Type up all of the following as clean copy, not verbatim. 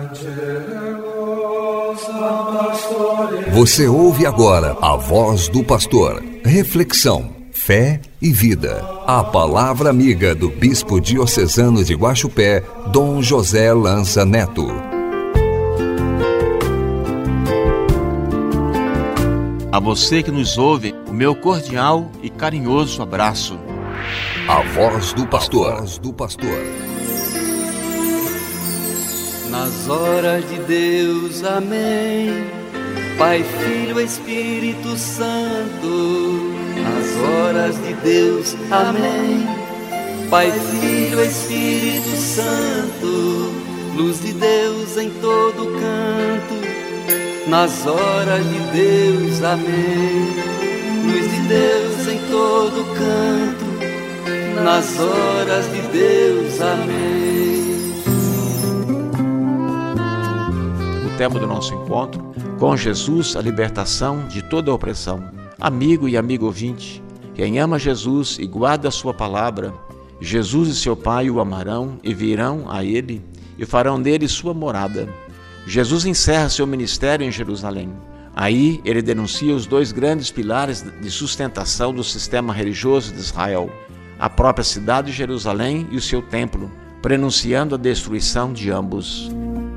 Você ouve agora a voz do pastor. Reflexão, fé e vida. A palavra amiga do bispo diocesano de Guaxupé, Dom José Lanza Neto. A você que nos ouve, o meu cordial e carinhoso abraço. A voz do pastor. A voz do pastor. Nas horas de Deus, amém. Pai, Filho, Espírito Santo. Nas horas de Deus, amém. Pai, Filho, Espírito Santo. Luz de Deus em todo canto. Nas horas de Deus, amém. Luz de Deus em todo canto. Nas horas de Deus, amém. O tema do nosso encontro: com Jesus, a libertação de toda a opressão. Amigo e amigo ouvinte, quem ama Jesus e guarda a sua palavra, Jesus e seu Pai o amarão e virão a ele e farão nele sua morada. Jesus encerra seu ministério em Jerusalém. Aí ele denuncia os dois grandes pilares de sustentação do sistema religioso de Israel: a própria cidade de Jerusalém e o seu templo, prenunciando a destruição de ambos.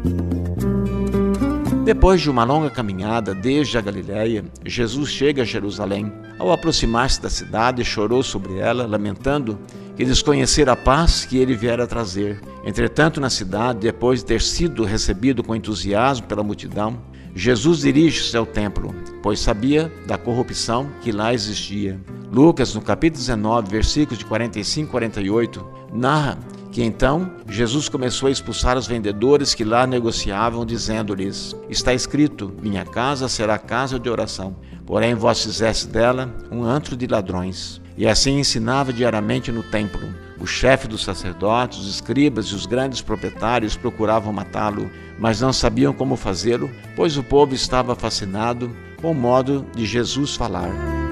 Depois de uma longa caminhada desde a Galiléia, Jesus chega a Jerusalém. Ao aproximar-se da cidade, chorou sobre ela, lamentando que desconhecera a paz que ele viera trazer. Entretanto, na cidade, depois de ter sido recebido com entusiasmo pela multidão, Jesus dirige-se ao templo, pois sabia da corrupção que lá existia. Lucas, no capítulo 19, versículos de 45 e 48, narra que então Jesus começou a expulsar os vendedores que lá negociavam, dizendo-lhes: está escrito, minha casa será casa de oração, porém vós fizeste dela um antro de ladrões. E assim ensinava diariamente no templo. O chefe dos sacerdotes, os escribas e os grandes proprietários procuravam matá-lo, mas não sabiam como fazê-lo, pois o povo estava fascinado com o modo de Jesus falar.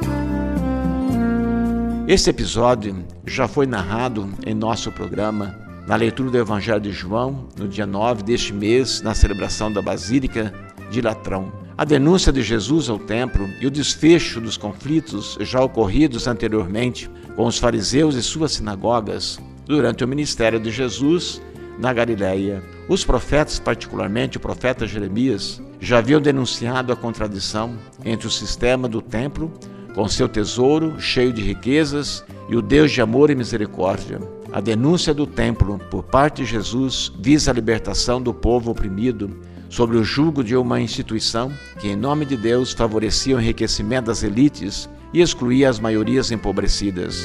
Este episódio já foi narrado em nosso programa, na leitura do Evangelho de João, no dia 9 deste mês, na celebração da Basílica de Latrão. A denúncia de Jesus ao templo e o desfecho dos conflitos já ocorridos anteriormente com os fariseus e suas sinagogas durante o ministério de Jesus na Galiléia. Os profetas, particularmente o profeta Jeremias, já haviam denunciado a contradição entre o sistema do templo, com seu tesouro cheio de riquezas, e o Deus de amor e misericórdia. A denúncia do templo por parte de Jesus visa a libertação do povo oprimido sobre o jugo de uma instituição que, em nome de Deus, favorecia o enriquecimento das elites e excluía as maiorias empobrecidas.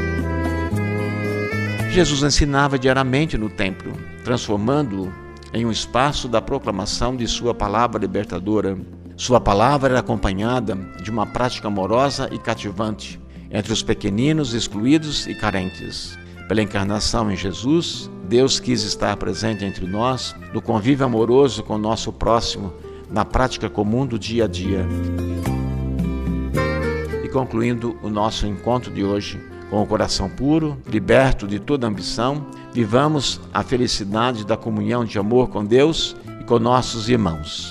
Jesus ensinava diariamente no templo, transformando-o em um espaço da proclamação de sua palavra libertadora. Sua palavra era acompanhada de uma prática amorosa e cativante entre os pequeninos, excluídos e carentes. Pela encarnação em Jesus, Deus quis estar presente entre nós, no convívio amoroso com o nosso próximo, na prática comum do dia a dia. E concluindo o nosso encontro de hoje, com o coração puro, liberto de toda ambição, vivamos a felicidade da comunhão de amor com Deus e com nossos irmãos.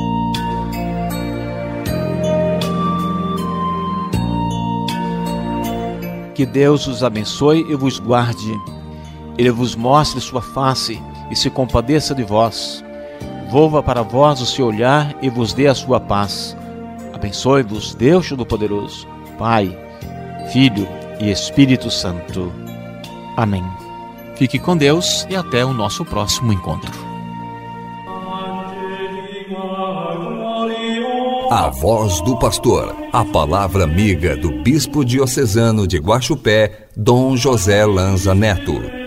Que Deus os abençoe e vos guarde. Ele vos mostre sua face e se compadeça de vós. Volva para vós o seu olhar e vos dê a sua paz. Abençoe-vos Deus Todo-Poderoso, Pai, Filho e Espírito Santo. Amém. Fique com Deus e até o nosso próximo encontro. A voz do pastor, a palavra amiga do bispo diocesano de Guaxupé, Dom José Lanza Neto.